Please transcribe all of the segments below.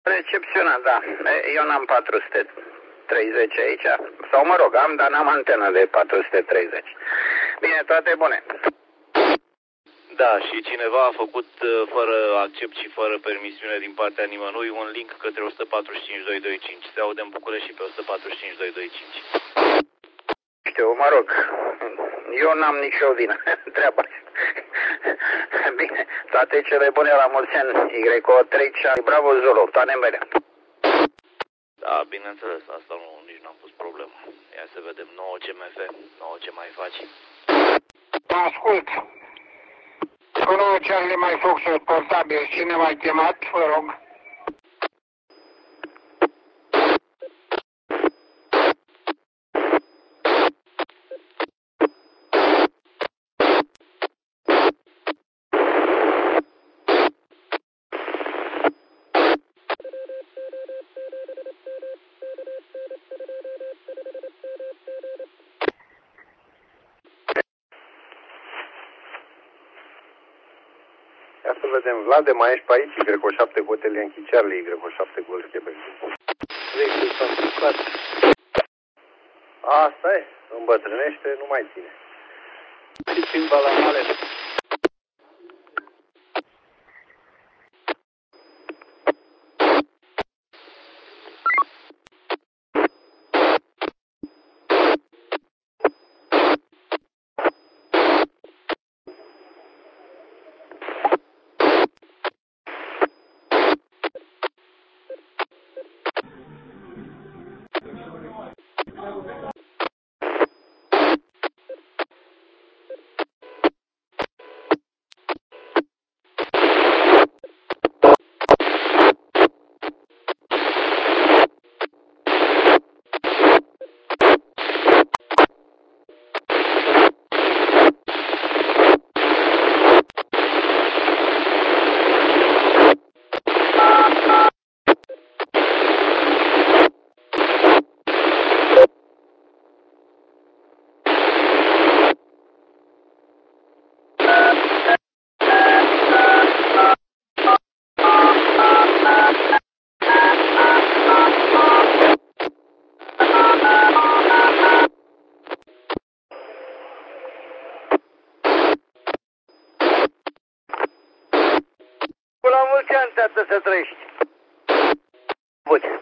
Recepțiunea, da. Eu n-am 430 aici. Sau mă rog, am, dar n-am antenă de 430. Bine, toate bune. Da, și cineva a făcut fără accept și fără permisiune din partea nimănui un link către 145.225. Se aude în București și pe 145.225. Știu, mă rog, eu n-am nicio vină treaba asta. Bine, toate cele bune la mulți ani, YO3, Bravo Zulu, toate mele. Da, bineînțeles, asta nu, nici n-am pus problemă. Ia să vedem, 9 CMF, 9 ce mai faci? Ascult. Cu 9 Charlie mai Fox portabil, cine m-a chemat, vă rog? Ia să vedem, Vlad, mai ești pe aici, Y7 Hotel Yankee Charlie, Y7 Golf Quebec. Vehicul s-a stricat. Asta e, îmbătrânește, nu mai ține. Și timba la mare. La mulți ani, tată, să trăiești. Bun.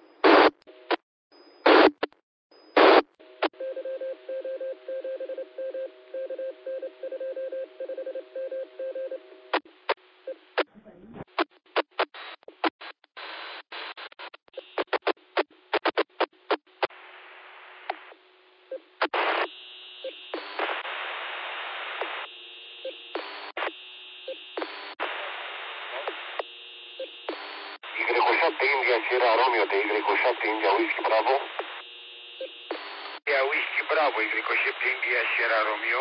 Y7 India Sierra Romeo de Y7 India Whisky Bravo. India Whisky Bravo, Y7 India Sierra Romeo.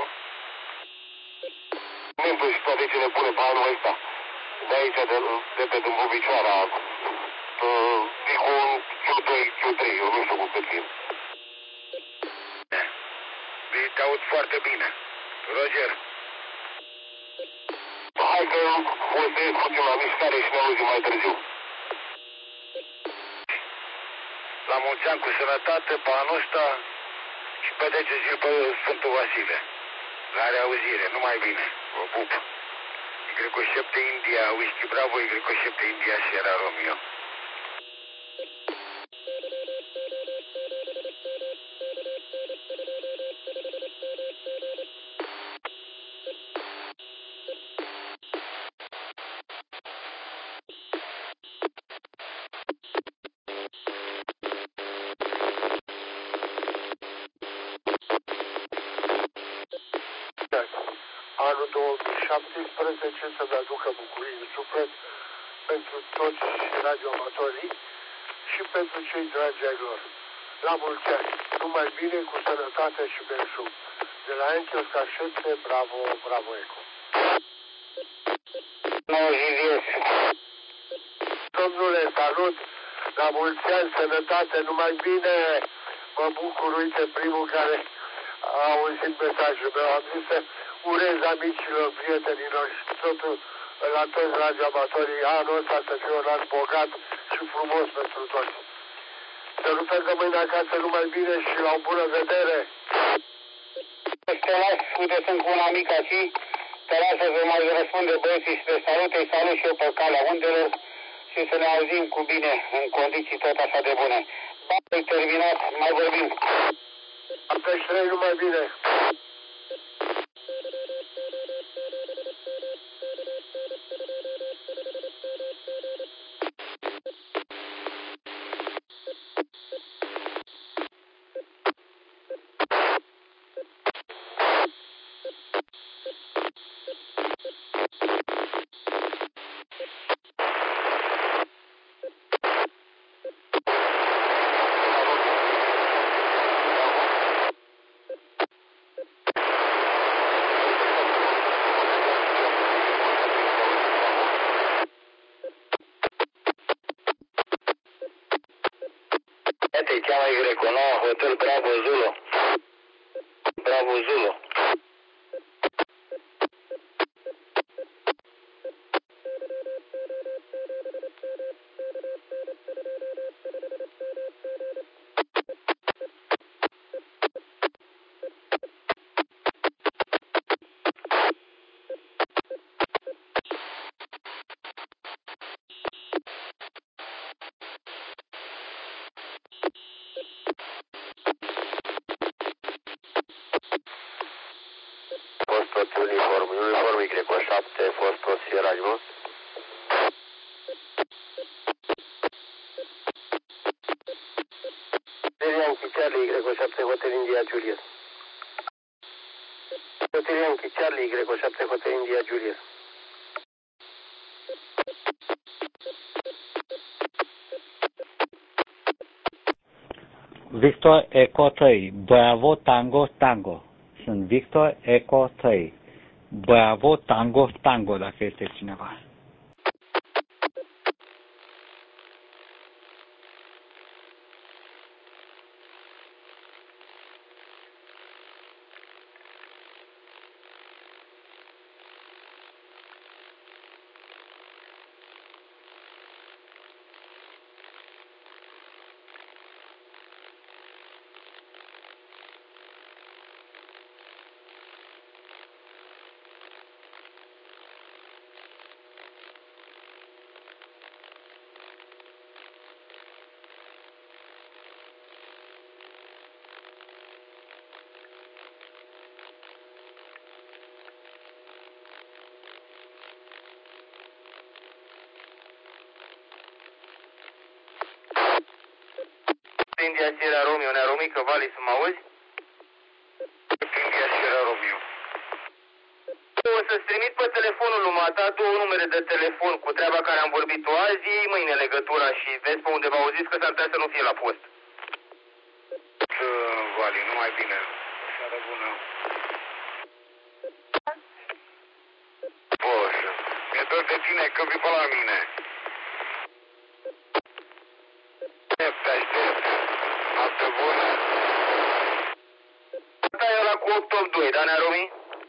Momentul și toate ce ne pune pe anul ăsta. De aici, de pe Dâmbu Picioara, e cu un Q2, Q3, eu nu știu cu cât vin. Te aud foarte bine. Roger. Hai că o să ies puțin la mișcare și ne auzim mai târziu. La mulți ani cu sănătate pe anul ăsta și petreceți pe Sfântul Vasile. La reauzire, numai bine. Vă pup. Y7 India Whisky Bravo, Y7 India Sierra Romeo. Anul 2017 să-mi aducă bucurii de suflet pentru toți radioamatorii și pentru cei dragi ai lor. La mulți ani, numai bine, cu sănătate și belșug. De la Enchel Oscar 7, Bravo, Bravo Eco. Domnule, salut! La mulți ani, sănătate, numai bine! Mă bucur, uite, primul care a auzit mesajul meu. Am zis să urez amicilor, prietenilor și totul la toți radioamatorii anul ăsta să fie un an bogat și frumos pentru toți. Să nu plec mâine acasă numai bine și la o bună vedere. Te las, uite, sunt cu una mică și te las să mai răspunde băieții și te salut, îi salut și eu pe calea undelor și să ne auzim cu bine, în condiții tot așa de bune. Dacă e terminat, mai vorbim. Apoi 3 numai bine. Te cheamă Y9, Hotel Bravo Zulu. Bravo Zulu. Fost tot uniform Y7, fost tot Sierra Lima. Yankee Charlie Y7 Hotel India Juliet. Hotel Yankee Charlie Y7 Hotel India Juliet. Victor Eco 3, Bravo Tango Tango. Sunt Victor Eco 3, Bravo Tango Tango, dacă este cineva. India Sierra Romeo, Nearomică, Vali, să mă auzi? India Sierra Romeo. O să-ți trimit pe telefonul lui Mata 2 numere de telefon cu treaba care am vorbit-o azi, iei mâine legătura și vezi pe undeva auziți că s-ar putea să nu fie la post. Vali, numai bine. Seară bună. Boșă, mi-e dor de tine că vii pe la mine. Aștept. Noapte bună. Asta e ăla cu 882, da, Nearomi?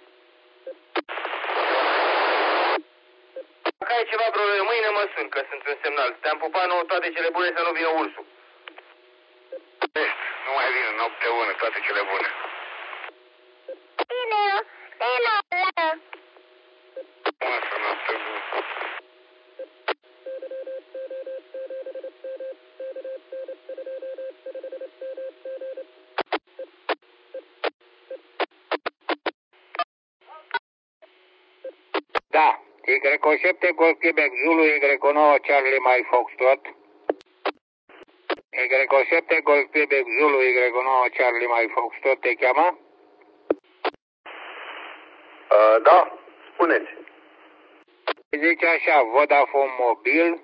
Dacă ai ceva probleme, mâine mă sun, că sunt în semnal. Te-am pupat nouă toate cele bune să nu vină ursul. Nu mai vine, noapte bună, toate cele bune. Bine. Masă, noapte bună. Da, Y7 Golf Quebec Zulu, Y9 Charlie Mike Foxtrot. Y7 Golf Quebec Zulu, Y9 Charlie Mike Foxtrot, te cheamă? Da, spuneți. Zice așa, Vodafone Mobil,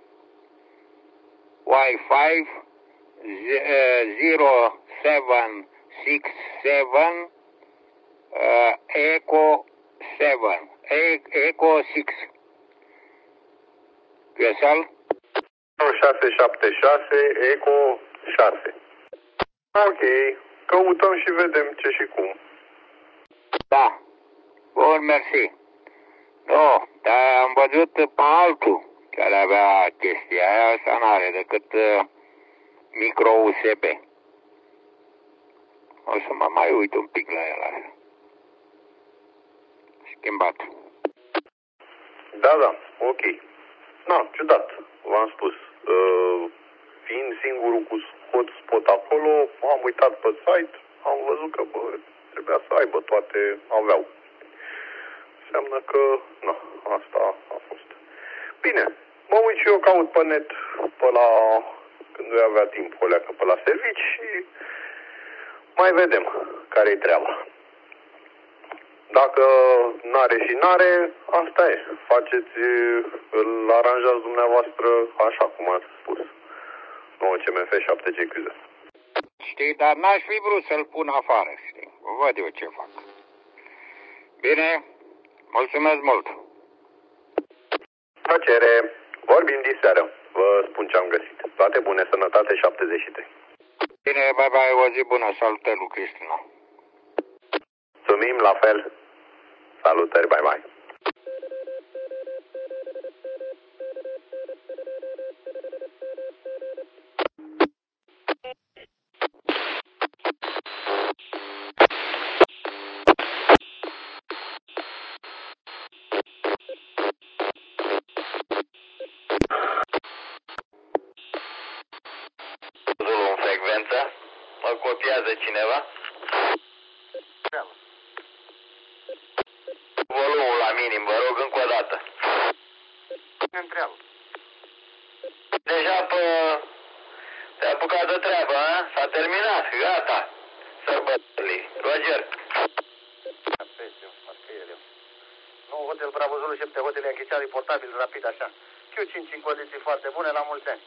Wi-Fi 0767 Eco 7, Eco 6. QSL? 676 Eco 6. Ok, căutăm și vedem ce și cum. Da. Bun, mersi. No, dar am văzut pe altul. care avea chestia aia, asta n-are decât micro USB. O să mă mai uit un pic la el așa. Schimbat. Da, ok. Na, ciudat, v-am spus. Fiind singurul cu hotspot acolo, am uitat pe site, am văzut că, trebuia să aibă toate, aveau. Înseamnă că, na, asta a fost. Bine, mă uit și eu, caut pe net, pe la, când voi avea timp, o leacă pe la servici și mai vedem care-i treaba. Dacă n-are și n-are, asta e. Faceți, îl aranjați dumneavoastră așa cum ați spus. 9 CMF 7 GQZ. Știi, dar n-aș fi vrut să-l pun afară, știi. Văd eu ce fac. Bine, mulțumesc mult. Plăcere, vorbim diseară. Vă spun ce am găsit. Toate bune, sănătate 73. Bine, bye bye, o zi bună, salutări lui Cristina. Mulțumim, la fel. Salutări, bye bye. Zulu în frecvență. Mă copiază cineva? Volumul la minim, vă rog, încă o dată. Ne întreabă. Deja te-ai apucat de treabă, a? S-a terminat, gata. Sărbătorile. Roger. Nou hotel Bravo Zulu, 7 hotele închițeali portabil, rapid așa. Q5 în condiții foarte bune, la mulți ani.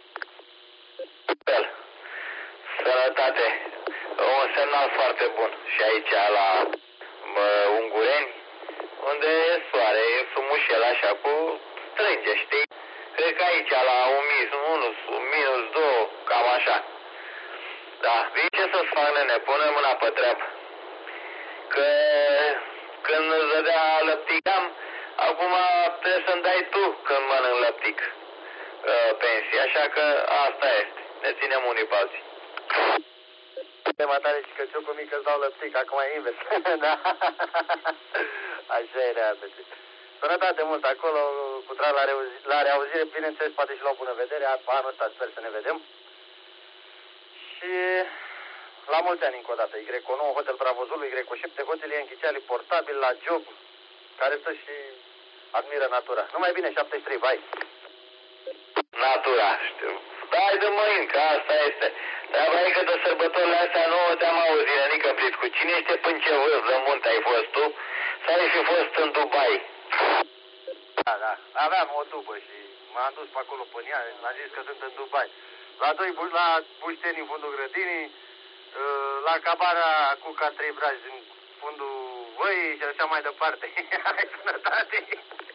Sănătate. Un semnal foarte bun. Și aici la Ungureni, unde e soare, e frumușel așa, cu strânge, știi? Cred că aici la un minus 2, cam așa. Da, vii ce să-ți fac, nene, pune mâna pe treabă. Că când îți dădea lăpticam, acum trebuie să-mi dai tu când mănânc lăptic pensii, așa că asta este. Ne ținem unii pe alții. Mai tare și căciucul mic îți dau lăptic, acum e invers. Da? Așa e realmente. Sănătate mult acolo, cu drag la reauzire, bineînțeles, poate și la o bună vedere, anul ăsta sper să ne vedem. Și la mulți ani încă o dată, Y9, Hotel Bravo Zulu, Y7, hotelier închiceali portabil la job, care stă și admiră natura. Numai bine, 73, vai! Natura, știu. Dai de mâini, că asta este. Treaba e că de sărbătorile astea nu te-am auzit, nenică Pritcu. Cine este până ce vârf de munte ai fost tu? Sau ai fi fost în Dubai? Da, aveam o tubă și m-am dus pe acolo până ea, l-am zis că sunt în Dubai. La bușteni în fundul grădinii, la cabara cu ca 3 brazi în fundul văii și așa mai departe. Hai, sănătate!